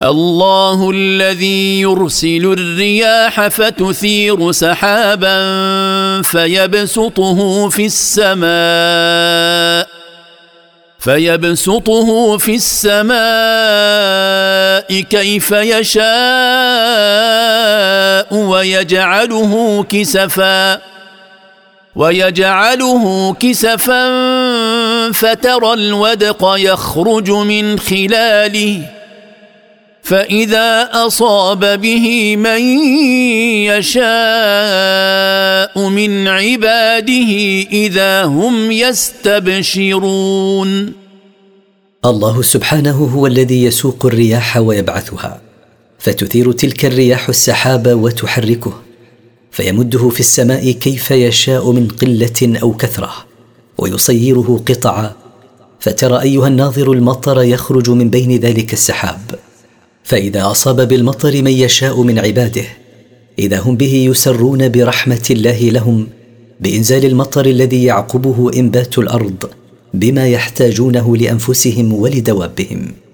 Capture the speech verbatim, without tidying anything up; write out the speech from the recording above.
الله الذي يرسل الرياح فتثير سحابا فيبسطه في السماء فيبسطه في السماء كيف يشاء ويجعله كسفا ويجعله كسفا فترى الودق يخرج من خلاله فإذا أصاب به من يشاء من عباده إذا هم يستبشرون. الله سبحانه هو الذي يسوق الرياح ويبعثها، فتثير تلك الرياح السحاب وتحركه، فيمده في السماء كيف يشاء من قلة أو كثرة، ويصيره قطعا، فترى أيها الناظر المطر يخرج من بين ذلك السحاب، فإذا أصاب بالمطر من يشاء من عباده إذا هم به يسرون برحمة الله لهم بإنزال المطر الذي يعقبه إنبات الأرض بما يحتاجونه لأنفسهم ولدوابهم.